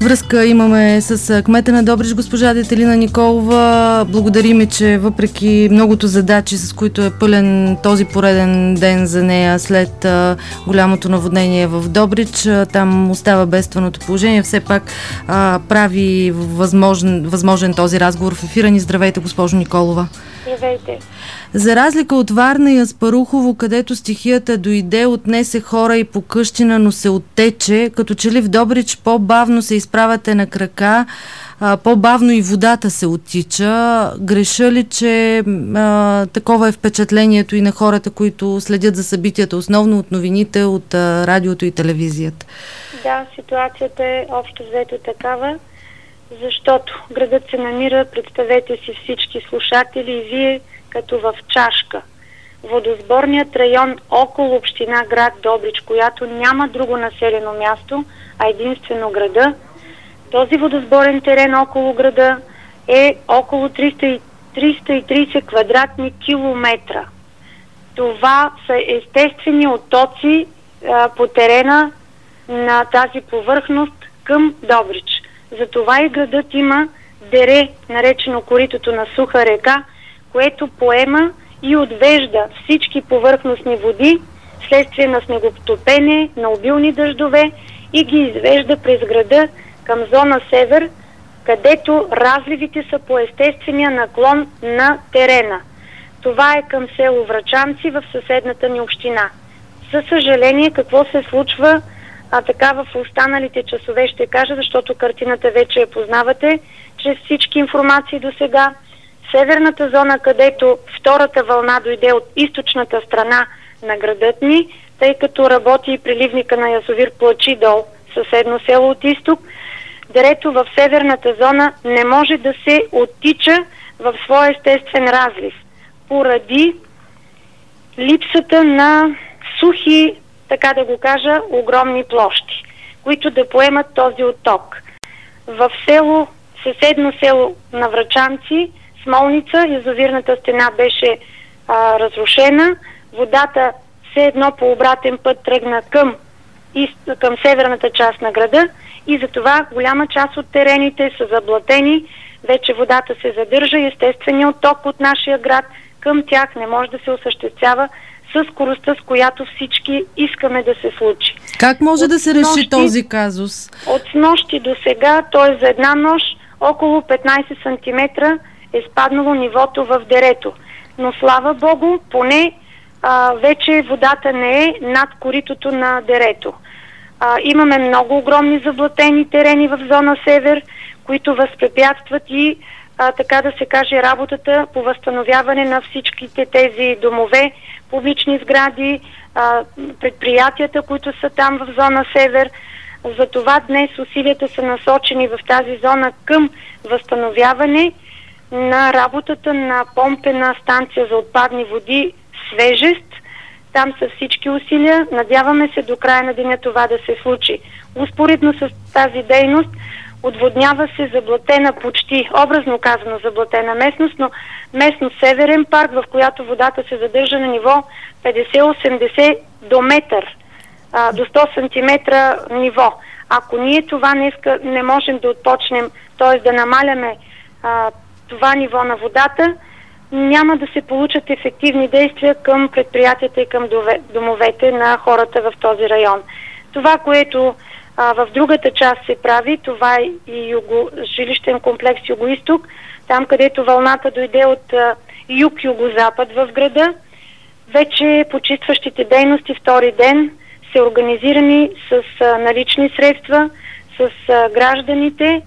Връзка имаме с кмета на Добрич, госпожа Детелина Николова. Благодариме, че въпреки многото задачи, с които е пълен този пореден ден за нея след голямото наводнение в Добрич, там остава бедственото положение. Все пак прави възможен този разговор в ефира ни. Здравейте, госпожо Николова. Здравейте. За разлика от Варна и Аспарухово, където стихията дойде, отнесе хора и по къщина, но се оттече, като че ли в Добрич по-бавно се изправяте на крака, по-бавно и водата се оттича. Греша ли, че такова е впечатлението и на хората, които следят за събитията, основно от новините, от радиото и телевизията? Да, ситуацията е общо взето такава, защото градът се намира, представете си всички слушатели и вие, като в чашка. Водосборният район около община град Добрич, която няма друго населено място, а единствено града, този водосборен терен около града е около 330 квадратни километра. Това са естествени оттоци по терена на тази повърхност към Добрич. Затова и градът има дере, наречено коритото на суха река, което поема и отвежда всички повърхностни води вследствие на снеготопене, на обилни дъждове и ги извежда през града към зона север, където разливите са по естествения наклон на терена. Това е към село Врачанци в съседната ни община. За съжаление, какво се случва така в останалите часове ще кажа, защото картината вече я познавате, чрез всички информации до сега. Северната зона, където втората вълна дойде от източната страна на градът ни, тъй като работи и преливника на язовир Плачидол, съседно село от изток, дерето в северната зона не може да се оттича в своя естествен разлив, поради липсата на сухи, така да го кажа, огромни площи, които да поемат този отток. В съседно село на Врачанци, Смолница, язовирната стена беше разрушена, водата все едно по обратен път тръгна към северната част на града и затова голяма част от терените са заблатени, вече водата се задържа и естественият отток от нашия град към тях не може да се осъществява с скоростта, с която всички искаме да се случи. Как може да се реши този казус? От снощи до сега, т.е. за една нощ, около 15 см е спаднало нивото в дерето. Но слава Богу, поне вече водата не е над коритото на дерето. Имаме много огромни заблатени терени в зона север, които възпрепятстват и така да се каже работата по възстановяване на всичките тези домове, публични сгради, предприятията, които са там в зона север. Затова днес усилията са насочени в тази зона към възстановяване на работата на помпена станция за отпадни води Свежест. Там са всички усилия. Надяваме се до края на деня това да се случи. Успоредно с тази дейност отводнява се заблатена, почти образно казано заблатена местност, но местност Северен парк, в която водата се задържа на ниво 50-80 до метър, до 100 см ниво. Ако ние това днеска не можем да отпочнем, т.е. да намаляме това ниво на водата, няма да се получат ефективни действия към предприятията и към домовете на хората в този район. Това, което в другата част се прави, това е и жилищен комплекс Юго-Исток, там където вълната дойде от юг-югозапад в града. Вече почистващите дейности втори ден са организирани с налични средства, с гражданите,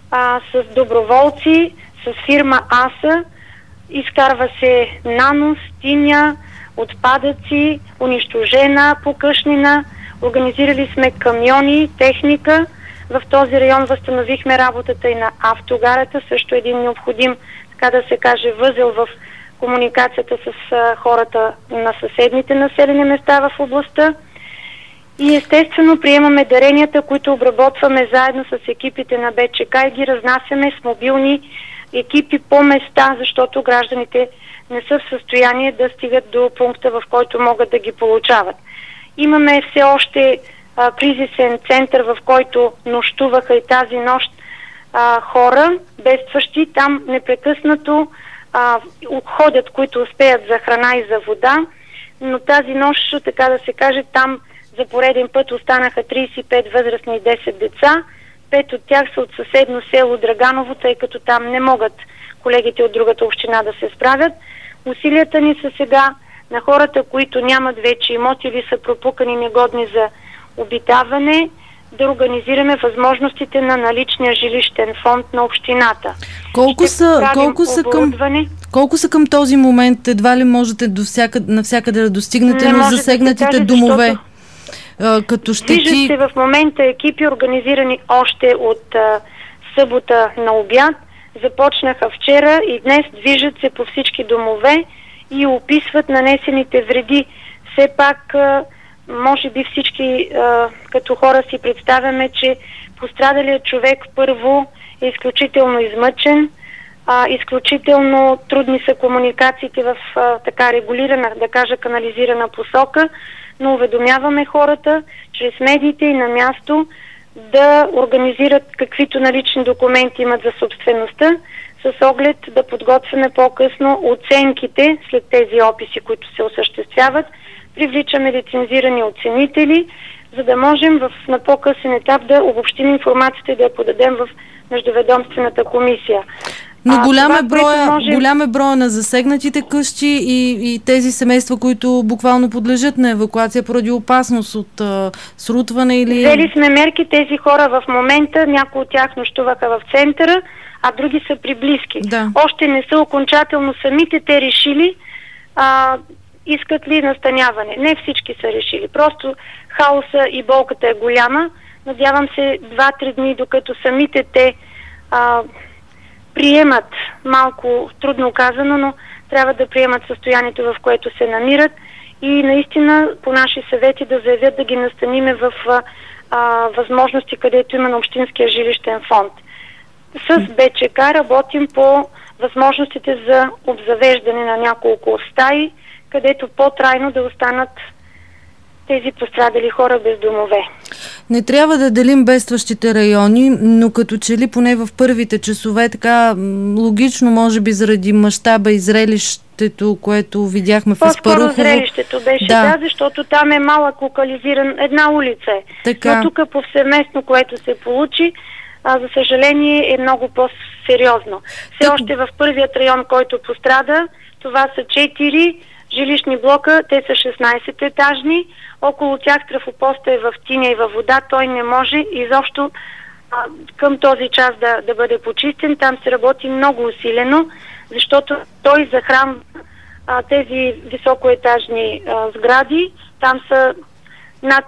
с доброволци, с фирма АСА. Изкарва се нанос, тиня, отпадъци, унищожена покъшнина. Организирали сме камиони, техника. В този район възстановихме работата и на автогарата, също един необходим, така да се каже, възел в комуникацията с хората на съседните населени места в областта. И естествено приемаме даренията, които обработваме заедно с екипите на БЧК и ги разнасяме с мобилни екипи по места, защото гражданите не са в състояние да стигат до пункта, в който могат да ги получават. Имаме все още кризисен център, в който нощуваха и тази нощ хора, бедстващи. Там непрекъснато ходят, които успеят за храна и за вода, но тази нощ, така да се каже, там за пореден път останаха 35 възрастни и 10 деца. 5 от тях са от съседно село Драганово, тъй като там не могат колегите от другата община да се справят. Усилията ни са сега на хората, които нямат вече имоти или са пропукани негодни за обитаване, да организираме възможностите на наличния жилищен фонд на общината. Колко са към този момент? Едва ли можете навсякъде да достигнете, но засегнатите домове? Като Движат се в момента екипи, организирани още от събота на обяд. Започнаха вчера и днес, движат се по всички домове и описват нанесените вреди. Все пак, може би всички като хора си представяме, че пострадалият човек първо е изключително измъчен, изключително трудни са комуникациите в така регулирана, да кажа канализирана посока, но уведомяваме хората чрез медиите и на място да организират каквито налични документи имат за собствеността, с оглед да подготвяме по-късно оценките след тези описи, които се осъществяват. Привличаме лицензирани оценители, за да можем на по-късен етап да обобщим информацията и да я подадем в Междуведомствената комисия. Но голям е броя на засегнатите къщи и тези семейства, които буквално подлежат на евакуация поради опасност от срутване или... Взели сме мерки, тези хора в момента, някои от тях нощуваха в центъра, а други са при близки. Да. Още не са окончателно самите те решили искат ли настаняване. Не всички са решили. Просто хаоса и болката е голяма. Надявам се 2-3 дни, докато самите те приемат, малко трудно казано, но трябва да приемат състоянието, в което се намират и наистина по наши съвети да заявят да ги настаниме в възможности, където има на Общинския жилищен фонд. С БЧК работим по възможностите за обзавеждане на няколко стаи, където по-трайно да останат тези пострадали хора без домове. Не трябва да делим бедстващите райони, но като че ли поне в първите часове, така логично, може би заради мащаба и зрелището, което видяхме в Аспарухово. По-скоро зрелището беше, защото там е малък локализиран, една улица е. Така. Но тук повсеместно, което се получи, за съжаление е много по-сериозно. Все още в първият район, който пострада, това са 4 жилищни блока, те са 16-етажни, около тях трафопоста е в тиня и във вода, той не може изобщо към този час да бъде почистен. Там се работи много усилено, защото той захранва тези високоетажни сгради. Там са над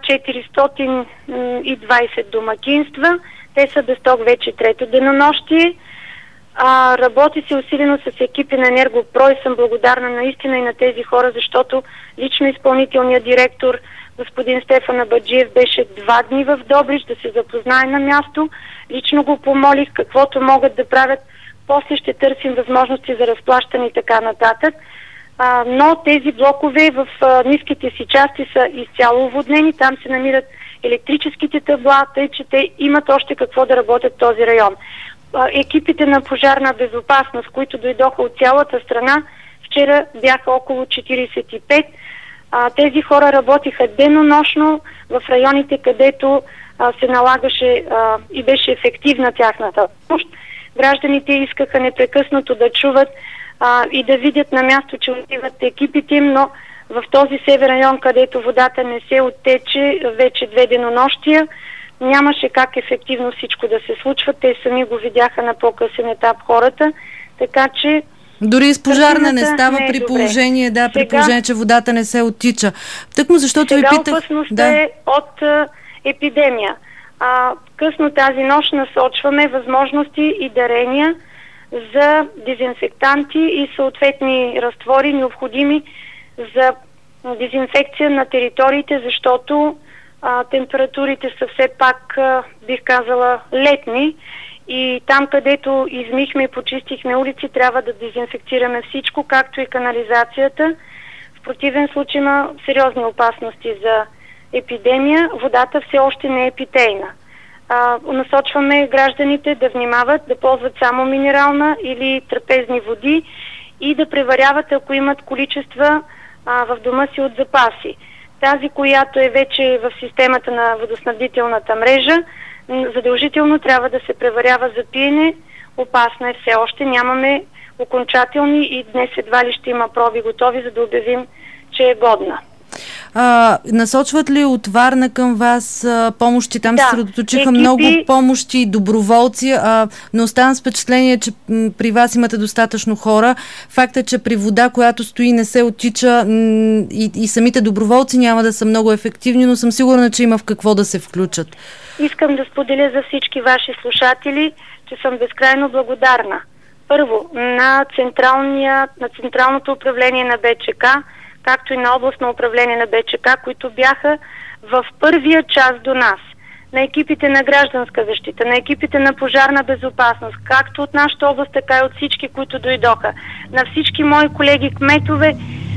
420 домакинства. Те са без ток вече трето денонощие. Работи се усилено с екипи на Енергопро и съм благодарна наистина и на тези хора, защото лично изпълнителният директор господин Стефан Абаджиев беше 2 дни в Добрич да се запознае на място. Лично го помолих каквото могат да правят. После ще търсим възможности за разплащане и така нататък. Но тези блокове в ниските си части са изцяло оводнени. Там се намират електрическите табла, тъй че те имат още какво да работят в този район. Екипите на пожарна безопасност, които дойдоха от цялата страна, вчера бяха около 45. Тези хора работиха денонощно в районите, където се налагаше и беше ефективна тяхната помощ. Гражданите искаха непрекъснато да чуват и да видят на място, че отиват екипите им, но в този северен район, където водата не се оттече вече 2 денонощия, нямаше как ефективно всичко да се случва. Те сами го видяха на по-късен етап хората, така че дори с пожарна не става при положение, при положение, че водата не се оттича. Тъкмо защото ви питах... опасността е от епидемия. Късно тази нощ насочваме възможности и дарения за дезинфектанти и съответни разтвори, необходими за дезинфекция на териториите, защото температурите са все пак, бих казала, летни и там, където измихме и почистихме улици, трябва да дезинфекцираме всичко, както и канализацията. В противен случай има сериозни опасности за епидемия, водата все още не е питейна. Насочваме гражданите да внимават, да ползват само минерална или трапезни води и да преваряват, ако имат количества в дома си от запаси. Тази, която е вече в системата на водоснабдителната мрежа, задължително трябва да се преварява за пиене. Опасна е все още. Нямаме окончателни и днес едва ли ще има проби готови, за да обявим, че е годна. Насочват ли от Варна към вас помощи? Там се съсредоточиха много помощи, доброволци, но оставам с впечатление, че при вас имате достатъчно хора. Фактът, че при вода, която стои, не се оттича и самите доброволци няма да са много ефективни, но съм сигурна, че има в какво да се включат. Искам да споделя за всички ваши слушатели, че съм безкрайно благодарна. Първо, на Централното управление на БЧК, както и на областно управление на БЧК, които бяха в първия час до нас. На екипите на гражданска защита, на екипите на пожарна безопасност, както от нашата област, така и от всички, които дойдоха. На всички мои колеги кметове,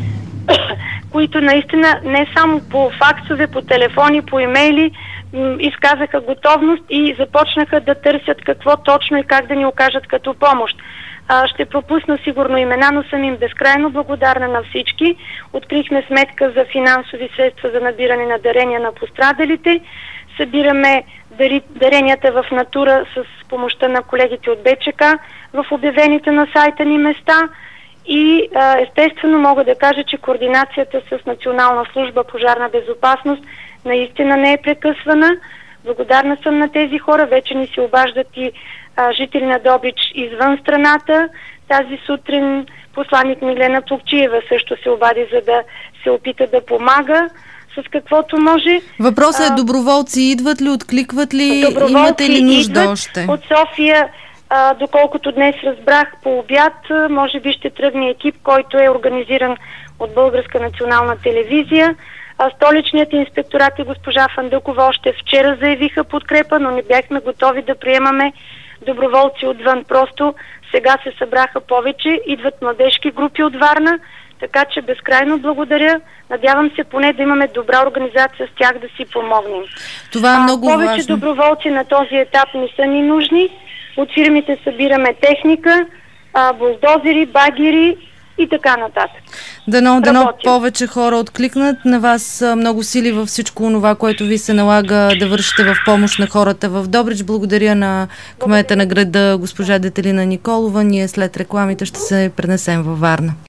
които наистина не само по факсове, по телефони, по имейли, изказаха готовност и започнаха да търсят какво точно и как да ни окажат като помощ. Ще пропусна сигурно имена, но съм им безкрайно благодарна на всички. Открихме сметка за финансови средства за набиране на дарения на пострадалите. Събираме даренията в натура с помощта на колегите от БЧК в обявените на сайта ни места. И естествено мога да кажа, че координацията с Национална служба пожарна безопасност наистина не е прекъсвана. Благодарна съм на тези хора. Вече ни се обаждат и жители на Добрич извън страната. Тази сутрин посланик Милена Плукчиева също се обади, за да се опита да помага с каквото може. Въпросът е доброволци идват ли, откликват ли, имате ли нужда още? От София, доколкото днес разбрах по обяд, може би ще тръгне екип, който е организиран от Българска национална телевизия. Столичният инспекторат и госпожа Фандъкова още вчера заявиха подкрепа, но не бяхме готови да приемаме доброволци отвън. Просто сега се събраха повече, идват младежки групи от Варна, така че безкрайно благодаря. Надявам се поне да имаме добра организация с тях да си помогнем. Това е много повече важно. Доброволци на този етап не са ни нужни. От фирмите събираме техника, булдозери, багери и така нататък. Дано повече хора откликнат. На вас много сили във всичко това, което ви се налага да вършите в помощ на хората в Добрич. Благодаря на кмета на града госпожа Детелина Николова. Ние след рекламите ще се пренесем във Варна.